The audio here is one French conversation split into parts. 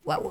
Waouh.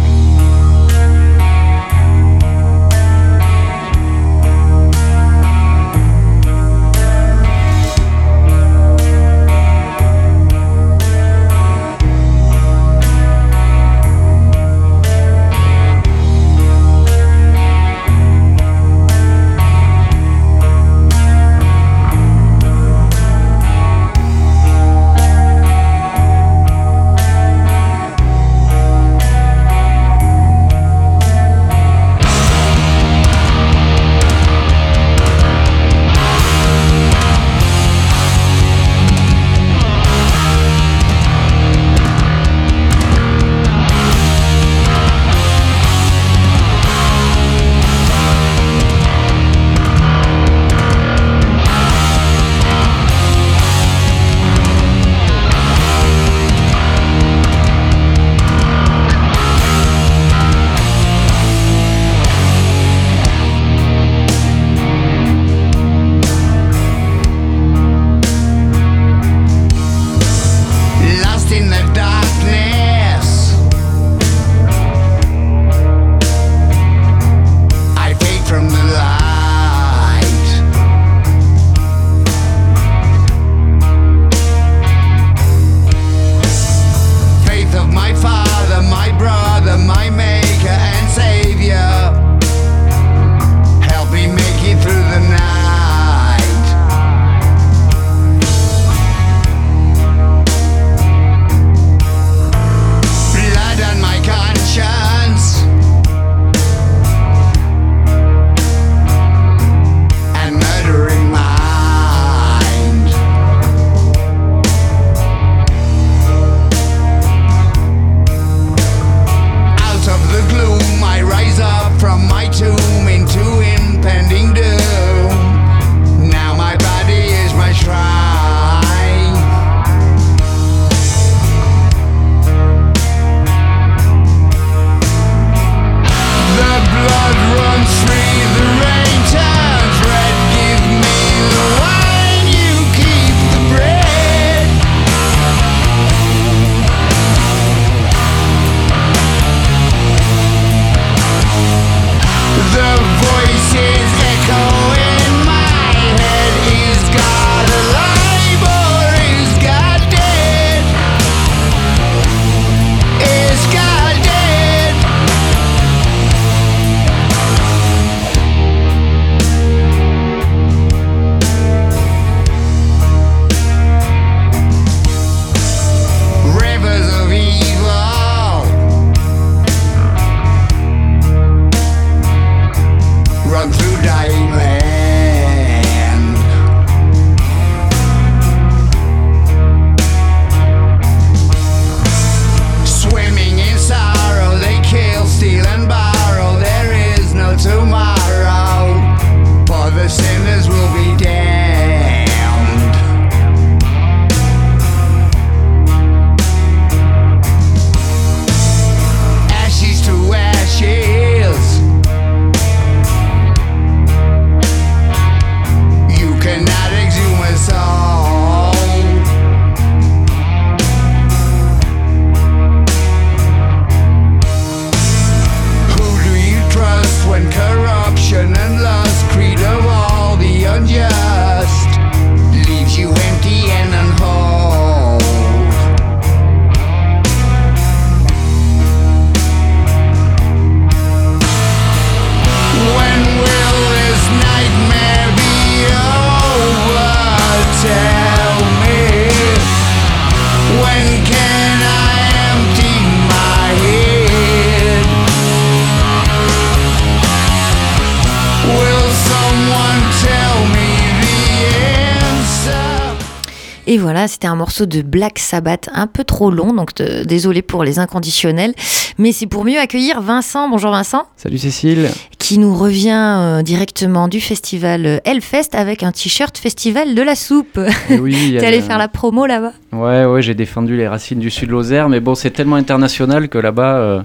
Et voilà, c'était un morceau de Black Sabbath, un peu trop long, donc désolé pour les inconditionnels, mais c'est pour mieux accueillir Vincent. Bonjour Vincent. Salut Cécile. Qui nous revient directement du festival Hellfest avec un t-shirt Festival de la Soupe. Oui, t'es allé faire la promo là-bas? Ouais, j'ai défendu les racines du Sud Lozère, mais bon, c'est tellement international que là-bas,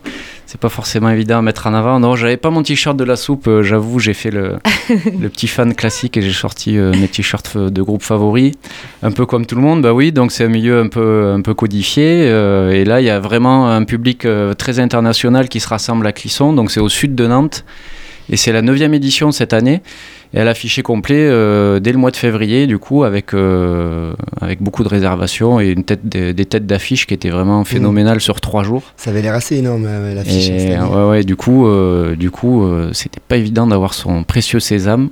c'est pas forcément évident à mettre en avant. Non, j'avais pas mon t-shirt de la soupe, j'avoue, j'ai fait le petit fan classique et j'ai sorti mes t-shirts de groupe favoris, un peu comme tout le monde. Bah oui, donc c'est un milieu un peu codifié, et là il y a vraiment un public très international qui se rassemble à Clisson, donc c'est au sud de Nantes, et c'est la 9e édition cette année. Et elle a affiché complet dès le mois de février, du coup, avec beaucoup de réservations et des têtes d'affiche qui étaient vraiment phénoménales sur 3 jours. Ça avait l'air assez énorme, l'affiche. Ouais, du coup, c'était pas évident d'avoir son précieux sésame.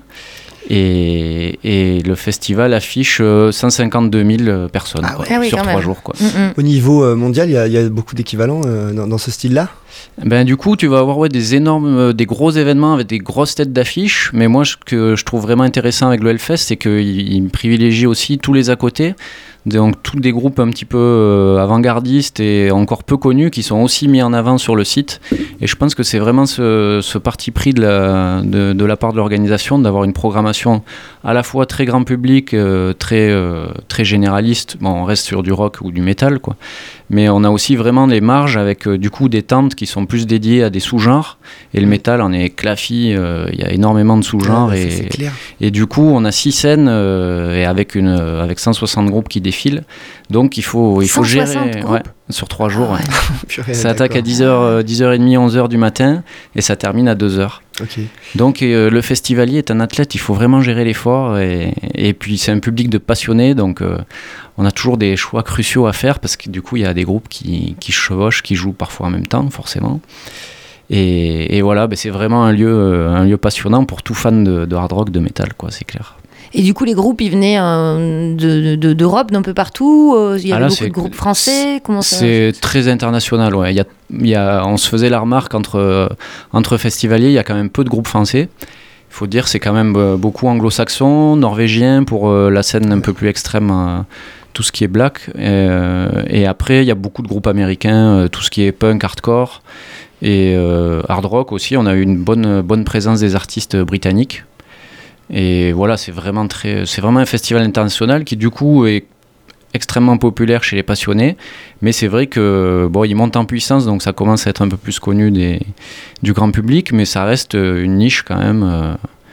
Et le festival affiche 152 000 personnes sur 3 jours. Quoi. Au niveau mondial, il y a beaucoup d'équivalents dans ce style-là ? Ben, du coup, tu vas avoir des gros événements avec des grosses têtes d'affiche. Mais moi, ce que je trouve vraiment intéressant avec le Hellfest, c'est qu'il privilégie aussi tous les à côté. Donc, tous des groupes un petit peu avant-gardistes et encore peu connus qui sont aussi mis en avant sur le site. Et je pense que c'est vraiment ce parti pris de la part de l'organisation d'avoir une programmation à la fois très grand public, très généraliste. Bon, on reste sur du rock ou du métal, quoi. Mais on a aussi vraiment les marges avec du coup des tentes qui sont plus dédiées à des sous-genres. Et le métal en est claffi, il y a énormément de sous-genres. Et du coup, on a 6 scènes et avec 160 groupes qui défilent. Donc il faut gérer sur 3 jours. Ouais. Purée, ça attaque à 10h30, 11h du matin et ça termine à 2h. Okay. Donc le festivalier est un athlète, il faut vraiment gérer l'effort et puis c'est un public de passionnés, donc on a toujours des choix cruciaux à faire parce que du coup il y a des groupes qui chevauchent, qui jouent parfois en même temps forcément. Et voilà, c'est vraiment un lieu passionnant pour tout fan de hard rock, de métal, quoi, c'est clair. Et du coup, les groupes, ils venaient d'Europe, d'un peu partout. Il y avait beaucoup de groupes français. Comment ça... C'est très international. Ouais. On se faisait la remarque entre festivaliers, il y a quand même peu de groupes français. Il faut dire, c'est quand même beaucoup anglo-saxons, norvégiens pour la scène un peu plus extrême, tout ce qui est black. Et après, il y a beaucoup de groupes américains, tout ce qui est punk, hardcore et hard rock aussi. On a eu une bonne présence des artistes britanniques. Et voilà, c'est vraiment un festival international qui du coup est extrêmement populaire chez les passionnés, mais c'est vrai que il monte en puissance, donc ça commence à être un peu plus connu du grand public, mais ça reste une niche quand même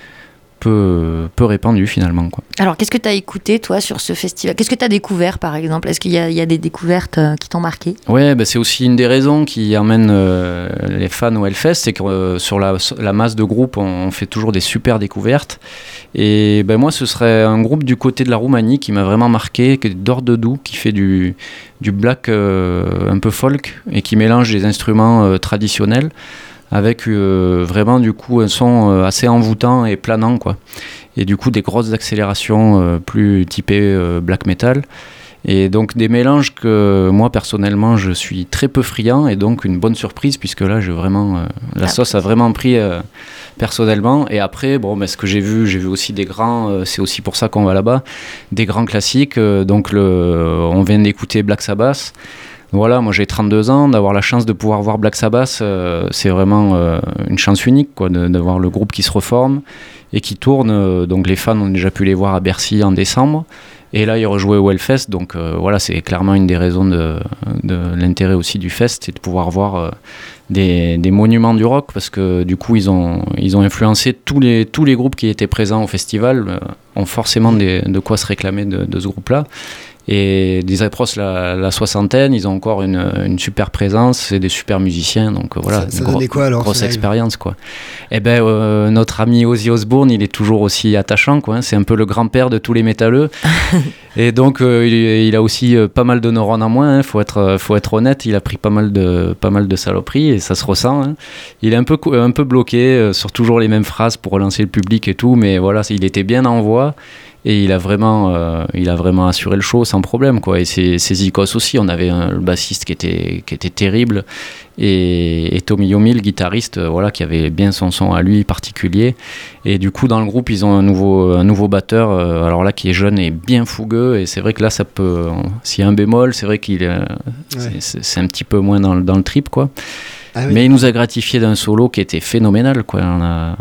peu répandue finalement, quoi. Alors qu'est-ce que tu as écouté toi sur ce festival ? Qu'est-ce que tu as découvert par exemple ? Est-ce qu'il y a des découvertes qui t'ont marqué ? Ouais, c'est aussi une des raisons qui amène les fans au Hellfest, c'est que sur la masse de groupes on fait toujours des super découvertes. Et moi ce serait un groupe du côté de la Roumanie qui m'a vraiment marqué, qui est d'Ordedou, qui fait du black un peu folk et qui mélange des instruments traditionnels avec vraiment du coup un son assez envoûtant et planant, quoi. Et du coup des grosses accélérations plus typées black metal. Et donc des mélanges que moi personnellement je suis très peu friand, et donc une bonne surprise puisque là la sauce a vraiment pris personnellement. Et après ce que j'ai vu aussi des grands, c'est aussi pour ça qu'on va là-bas, des grands classiques. Donc on vient d'écouter Black Sabbath. Voilà, moi j'ai 32 ans, d'avoir la chance de pouvoir voir Black Sabbath, c'est vraiment une chance unique, quoi, d'avoir le groupe qui se reforme et qui tourne. Donc les fans ont déjà pu les voir à Bercy en décembre. Et là, ils rejouaient au Hellfest, donc voilà, c'est clairement une des raisons de l'intérêt aussi du fest, c'est de pouvoir voir des monuments du rock, parce que du coup, ils ont influencé tous les groupes qui étaient présents au festival, ont forcément de quoi se réclamer de ce groupe-là. Et ils approchent la soixantaine, ils ont encore une super présence, c'est des super musiciens, donc voilà, ça donnait quoi alors, grosse expérience, quoi. Et notre ami Ozzy Osbourne, il est toujours aussi attachant, quoi, hein, c'est un peu le grand-père de tous les métalleux. Et donc il a aussi pas mal de neurones en moins, hein, faut être honnête, il a pris pas mal de saloperies et ça se ressent, hein. Il est un peu bloqué sur toujours les mêmes phrases pour relancer le public et tout, mais voilà, il était bien en voix. Et il a vraiment assuré le show sans problème, quoi. Et ses icônes aussi, on avait le bassiste qui était terrible, et Tommy Yomi, le guitariste, qui avait bien son son à lui particulier. Et du coup, dans le groupe, ils ont un nouveau batteur, alors là, qui est jeune et bien fougueux. Et c'est vrai que là, ça peut, s'il y a un bémol, c'est vrai c'est un petit peu moins dans le trip, quoi. Ah oui. Mais il nous a gratifié d'un solo qui était phénoménal, quoi. On a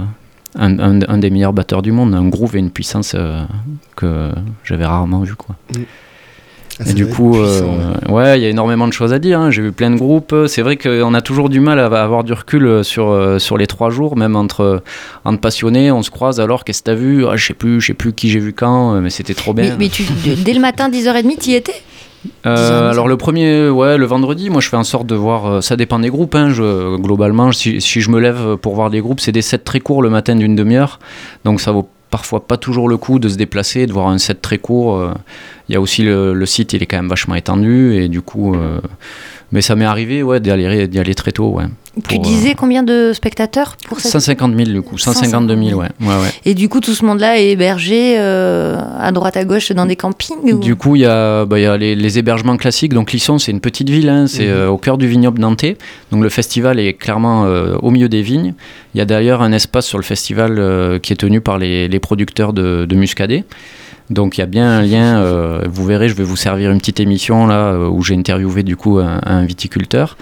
un des meilleurs batteurs du monde, un groove et une puissance que j'avais rarement vu, quoi. Et du coup, ouais, il y a énormément de choses à dire. Hein. J'ai vu plein de groupes. C'est vrai qu'on a toujours du mal à avoir du recul sur les 3 jours, même entre passionnés. On se croise alors, qu'est-ce que t'as vu? Je sais plus qui j'ai vu quand, mais c'était trop bien. Mais dès le matin, 10h30, t'y étais? Alors le premier, ouais, le vendredi, moi je fais en sorte de voir, ça dépend des groupes, hein, globalement, si je me lève pour voir des groupes, c'est des sets très courts le matin d'1 demi-heure, donc ça vaut parfois pas toujours le coup de se déplacer, de voir un set très court. Il y a aussi le site, il est quand même vachement étendu, et du coup, mais ça m'est arrivé d'y aller très tôt. Ouais, tu disais combien de spectateurs pour cette... 150 000 du coup, 152 000, ouais. Et du coup, tout ce monde-là est hébergé à droite à gauche dans des campings Du coup, il y a les hébergements classiques. Donc Lisson, c'est une petite ville, hein, c'est au cœur du vignoble nantais. Donc le festival est clairement au milieu des vignes. Il y a d'ailleurs un espace sur le festival qui est tenu par les producteurs de muscadet. Donc il y a bien un lien, vous verrez, je vais vous servir une petite émission là où j'ai interviewé du coup un viticulteur.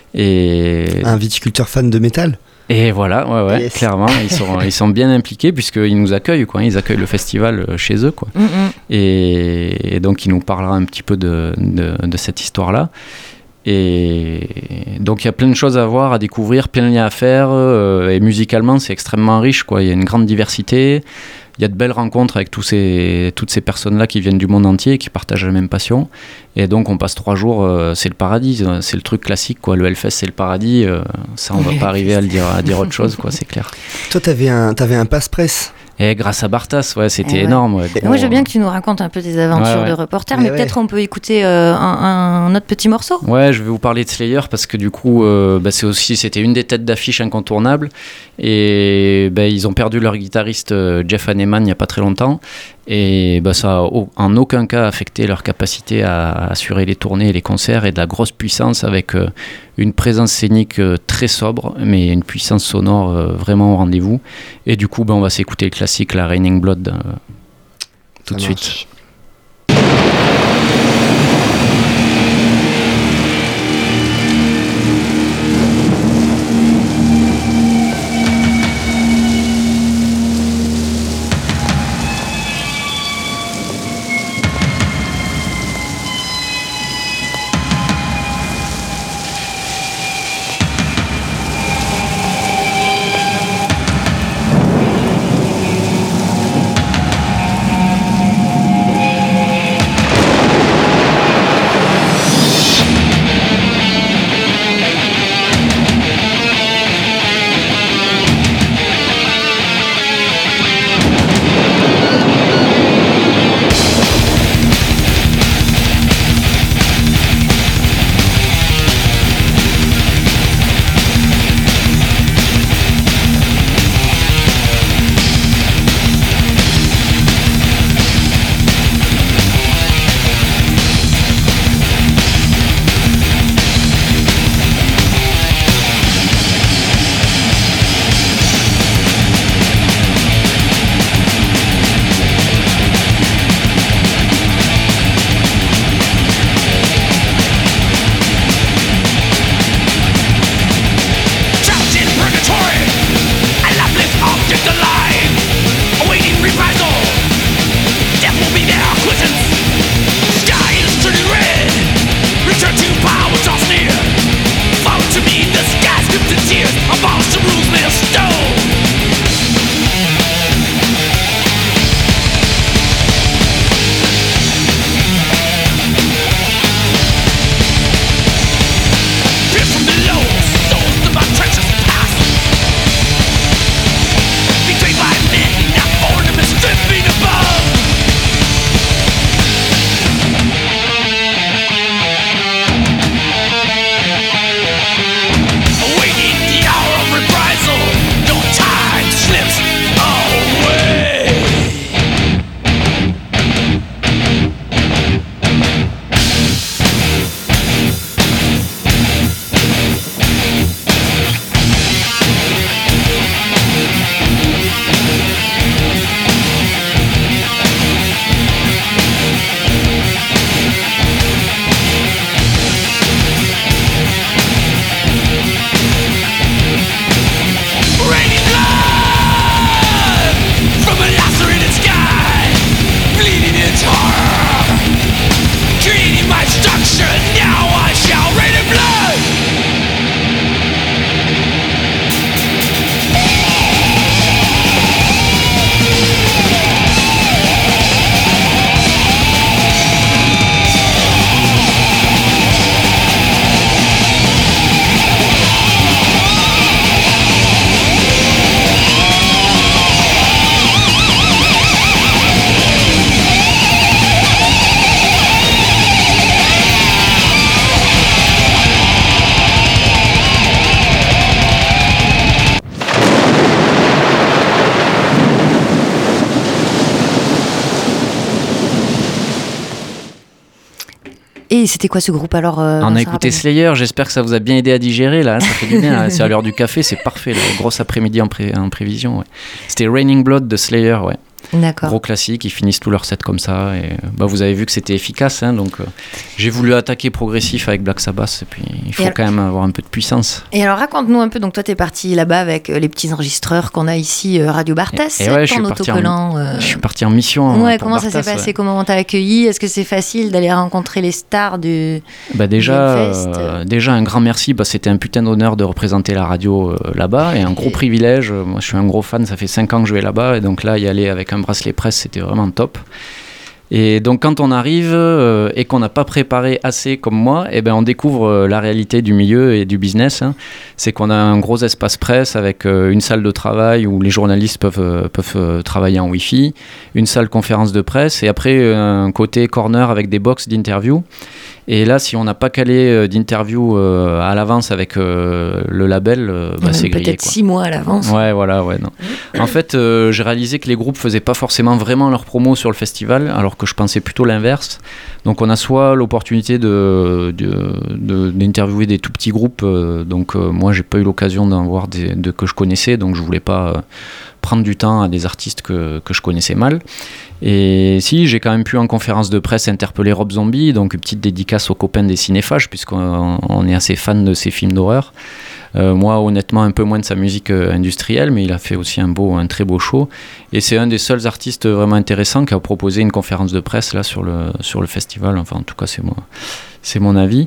Un viticulteur fan de métal? Et voilà, ouais, yes. Clairement, ils sont bien impliqués puisqu'ils nous accueillent, quoi. Ils accueillent le festival chez eux, quoi. Et donc il nous parlera un petit peu de cette histoire-là. Et donc il y a plein de choses à voir, à découvrir, plein de liens à faire, et musicalement c'est extrêmement riche, quoi. Il y a une grande diversité, il y a de belles rencontres avec toutes ces personnes-là qui viennent du monde entier et qui partagent la même passion, et donc on passe 3 jours, c'est le paradis, c'est le truc classique, quoi. Le Hellfest c'est le paradis, ça on va pas arriver à dire autre chose, quoi, c'est clair. Toi t'avais un passe-presse. Et grâce à Bartas, c'était énorme. Ouais. Moi, je veux bien que tu nous racontes un peu tes aventures de reporter, mais peut-être on peut écouter un autre petit morceau. Ouais, je vais vous parler de Slayer parce que du coup, c'était une des têtes d'affiche incontournables. Et ils ont perdu leur guitariste Jeff Hanneman il n'y a pas très longtemps. Et ça a en aucun cas affecté leur capacité à assurer les tournées et les concerts, et de la grosse puissance avec une présence scénique très sobre, mais une puissance sonore vraiment au rendez-vous. Et du coup, on va s'écouter le classique, la Raining Blood, tout de suite. Et c'était quoi ce groupe alors On a écouté Slayer, j'espère que ça vous a bien aidé à digérer là, ça fait du bien, là. C'est à l'heure du café, c'est parfait, là. Grosse après-midi en prévision. Ouais. C'était Raining Blood de Slayer, ouais. D'accord. Gros classique, ils finissent tout leur set comme ça et vous avez vu que c'était efficace, hein, donc j'ai voulu attaquer progressif avec Black Sabbath et puis il faut quand même avoir un peu de puissance. Et alors raconte-nous un peu, donc toi t'es parti là-bas avec les petits enregistreurs qu'on a ici Radio Barthès, et ouais, je suis parti en mission. Ouais, comment Barthès, ça s'est passé, comment on t'a accueilli, est-ce que c'est facile d'aller rencontrer les stars du déjà un grand merci, c'était un putain d'honneur de représenter la radio là-bas et un gros privilège, moi je suis un gros fan, ça fait 5 ans que je vais là-bas et donc là y aller avec un bracelet presse, c'était vraiment top. Et donc quand on arrive et qu'on n'a pas préparé assez comme moi, on découvre la réalité du milieu et du business, hein. C'est qu'on a un gros espace presse avec une salle de travail où les journalistes peuvent travailler en Wi-Fi, une salle conférence de presse et après un côté corner avec des box d'interview. Et là, si on n'a pas calé d'interview à l'avance avec le label, c'est grillé. Peut-être 6 mois à l'avance. Ouais, voilà, ouais, non. En fait, j'ai réalisé que les groupes faisaient pas forcément vraiment leur promo sur le festival, alors que je pensais plutôt l'inverse. Donc on a soit l'opportunité d'interviewer des tout petits groupes, moi j'ai pas eu l'occasion d'en voir que je connaissais, donc je voulais pas prendre du temps à des artistes que je connaissais mal. Et si, j'ai quand même pu en conférence de presse interpeller Rob Zombie, donc une petite dédicace aux copains des cinéphages, puisqu'on est assez fan de ses films d'horreur. Moi, honnêtement, un peu moins de sa musique industrielle, mais il a fait aussi un très beau show. Et c'est un des seuls artistes vraiment intéressants qui a proposé une conférence de presse là, sur le festival. Enfin, en tout cas, c'est mon avis.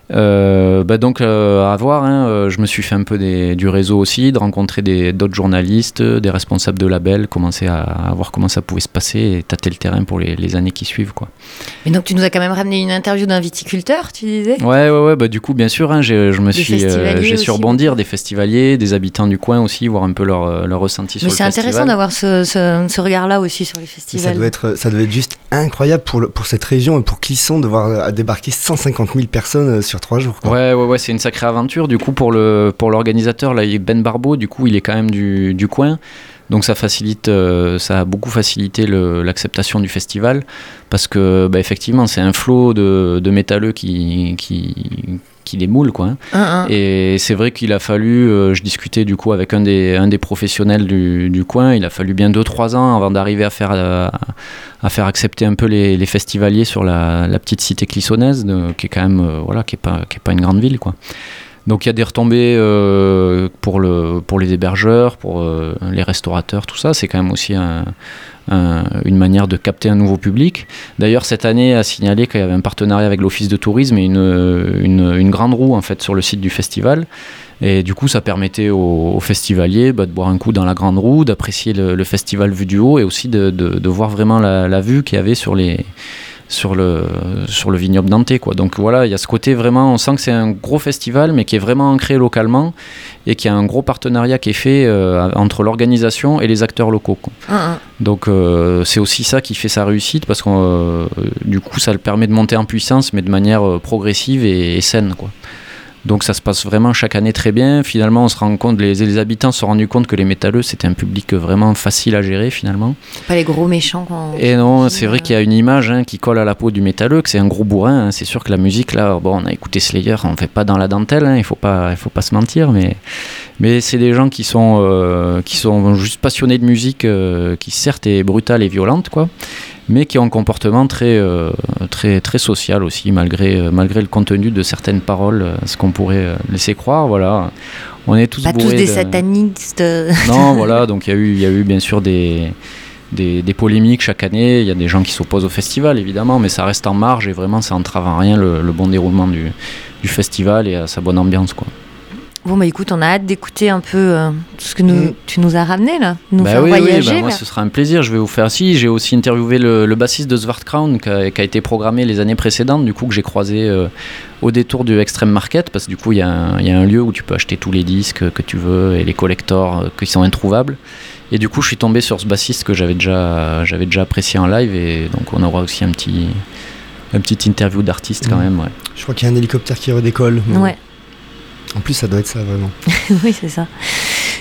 À voir, hein, je me suis fait un peu du réseau aussi, de rencontrer d'autres journalistes, des responsables de labels, commencer à voir comment ça pouvait se passer et tâter le terrain pour les années qui suivent, quoi. Mais donc tu nous as quand même ramené une interview d'un viticulteur, tu disais ? Ouais, du coup bien sûr, hein, j'ai su rebondir, des festivaliers, des habitants du coin aussi, voir un peu leur ressenti sur le festival. Mais c'est intéressant d'avoir ce regard-là aussi sur les festivals. Ça devait être juste incroyable pour cette région et pour Clisson de voir débarquer 150 000 personnes sur 3 jours, quoi. Ouais, c'est une sacrée aventure. Du coup, pour l'organisateur, là, Ben Barbeau, du coup, il est quand même du coin. Donc ça a beaucoup facilité l'acceptation du festival parce que effectivement c'est un flot de métalleux qui les moule, quoi, hein. Et c'est vrai qu'il a fallu, je discutais du coup avec un des professionnels du coin, il a fallu bien 2-3 ans avant d'arriver à faire accepter un peu les festivaliers sur la petite cité clissonnaise, qui est quand même qui est pas une grande ville, quoi. Donc il y a des retombées pour les hébergeurs, pour les restaurateurs, tout ça. C'est quand même aussi une manière de capter un nouveau public. D'ailleurs, cette année, a signalé qu'il y avait un partenariat avec l'Office de tourisme et une grande roue en fait, sur le site du festival. Et du coup, ça permettait aux festivaliers de boire un coup dans la grande roue, d'apprécier le festival vu du haut et aussi de voir vraiment la vue qu'il y avait sur le vignoble nantais, quoi. Donc voilà, il y a ce côté vraiment, on sent que c'est un gros festival mais qui est vraiment ancré localement et qui a un gros partenariat qui est fait entre l'organisation et les acteurs locaux, quoi. Donc c'est aussi ça qui fait sa réussite parce que du coup ça le permet de monter en puissance mais de manière progressive et saine, quoi. Donc ça se passe vraiment chaque année très bien. Finalement, on se rend compte, les habitants se sont rendus compte que les métalleux, c'était un public vraiment facile à gérer finalement. Pas les gros méchants. Et non, c'est vrai qu'il y a une image qui colle à la peau du métalleux, que c'est un gros bourrin. C'est sûr que la musique, là, on a écouté Slayer, on fait pas dans la dentelle, il faut pas se mentir, mais c'est des gens qui sont juste passionnés de musique, qui certes est brutale et violente, quoi, mais qui ont un comportement très social aussi, malgré le contenu de certaines paroles, ce qu'on pourrait laisser croire, voilà. On est tous pas tous des satanistes. Non, voilà, donc il y a eu bien sûr des polémiques chaque année, il y a des gens qui s'opposent au festival évidemment, mais ça reste en marge et vraiment ça entrave en rien le bon déroulement du festival et à sa bonne ambiance, quoi. Bon écoute, on a hâte d'écouter un peu tout ce que tu nous as ramené là, nous faire voyager. Moi ce sera un plaisir, je vais vous faire j'ai aussi interviewé le bassiste de Svartkraun qui a été programmé les années précédentes, du coup que j'ai croisé au détour du Extreme Market, parce que du coup il y a un lieu où tu peux acheter tous les disques que tu veux et les collectors qui sont introuvables. Et du coup je suis tombé sur ce bassiste que j'avais déjà apprécié en live, et donc on aura aussi un petit interview d'artiste quand même. Ouais. Je crois qu'il y a un hélicoptère qui redécolle. Ouais. En plus, ça doit être ça, vraiment. Oui, c'est ça.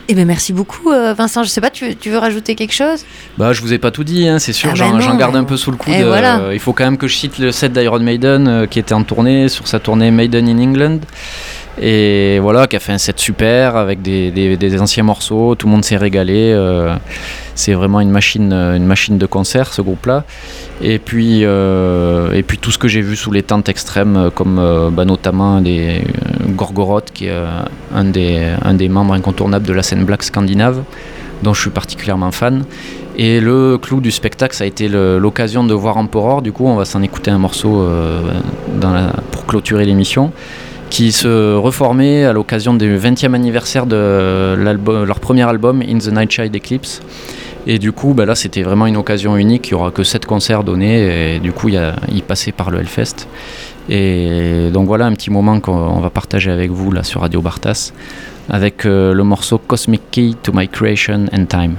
Eh ben merci beaucoup Vincent, je sais pas, tu veux rajouter quelque chose? Bah, je vous ai pas tout dit, c'est sûr, Ah bah j'en non. garde un peu sous le coude. Et voilà. Il faut quand même que je cite le set d'Iron Maiden qui était en tournée, sur sa tournée Maiden in England. Et voilà, qui a fait un set super avec des anciens morceaux, tout le monde s'est régalé. C'est vraiment une machine de concert, ce groupe-là. Et puis tout ce que j'ai vu sous les tentes extrêmes, comme notamment des Gorgoroth, qui est un des membres incontournables de la scène black scandinave, dont je suis particulièrement fan. Et le clou du spectacle, ça a été l'occasion de voir Emperor. Du coup, on va s'en écouter un morceau pour clôturer l'émission, qui se reformait à l'occasion du 20e anniversaire de leur premier album, In the Nightshade Eclipse. Et du coup, là, c'était vraiment une occasion unique. Il n'y aura que 7 concerts donnés. Et du coup, il passait par le Hellfest. Et donc voilà un petit moment qu'on va partager avec vous là sur Radio Bartas, avec le morceau Cosmic Key to My Creation and Time.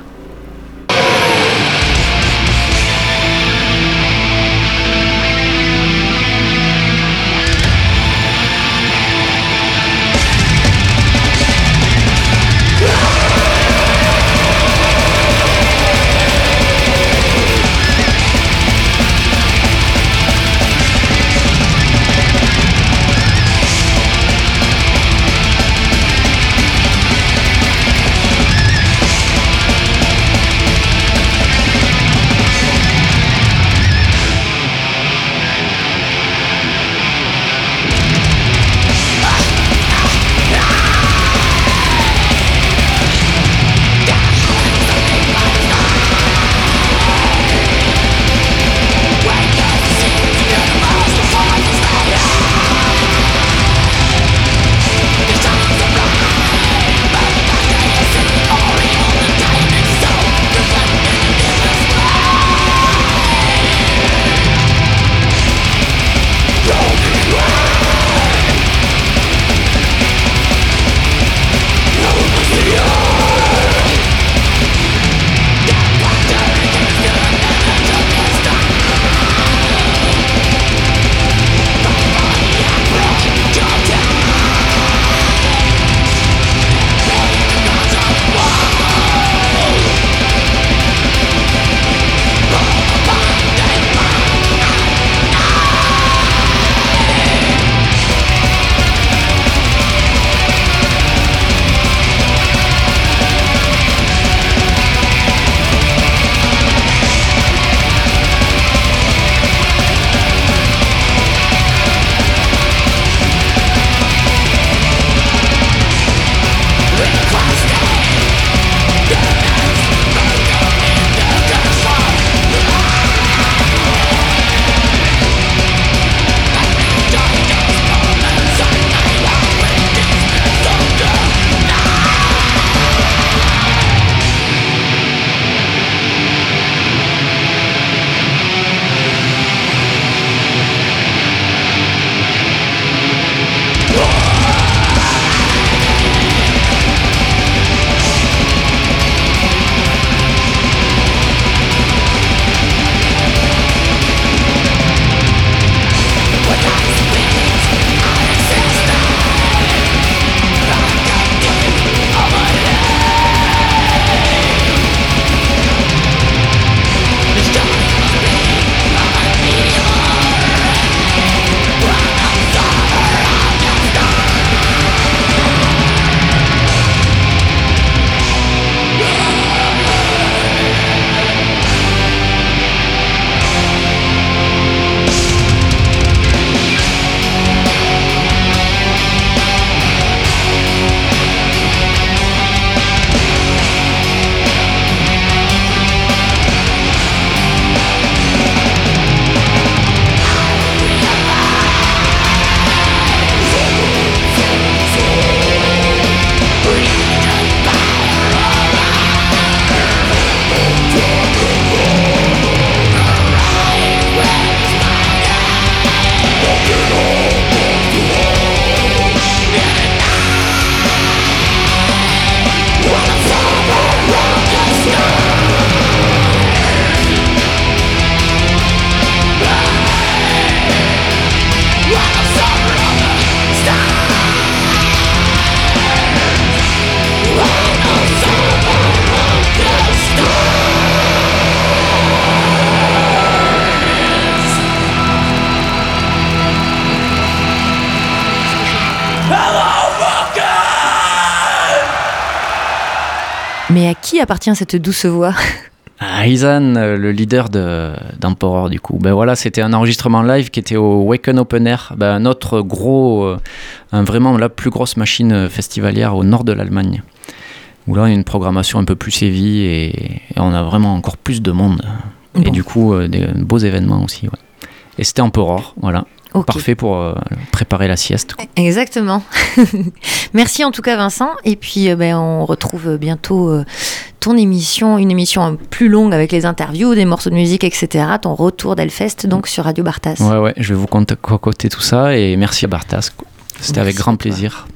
Mais à qui appartient cette douce voix ? À Izan, le leader d'Emperor, du coup. Ben voilà, c'était un enregistrement live qui était au Wacken Open Air, notre gros, vraiment la plus grosse machine festivalière au nord de l'Allemagne. Où là, il y a une programmation un peu plus heavy et on a vraiment encore plus de monde. Bon. Et du coup, des beaux événements aussi. Ouais. Et c'était Emperor, voilà. Okay. Parfait pour préparer la sieste. Exactement. Merci en tout cas Vincent. Et puis on retrouve bientôt ton émission, une émission plus longue avec les interviews, des morceaux de musique, etc. Ton retour d'Hellfest donc sur Radio Bartas. Ouais, je vais vous concocter tout ça et merci à Bartas. C'était avec grand plaisir.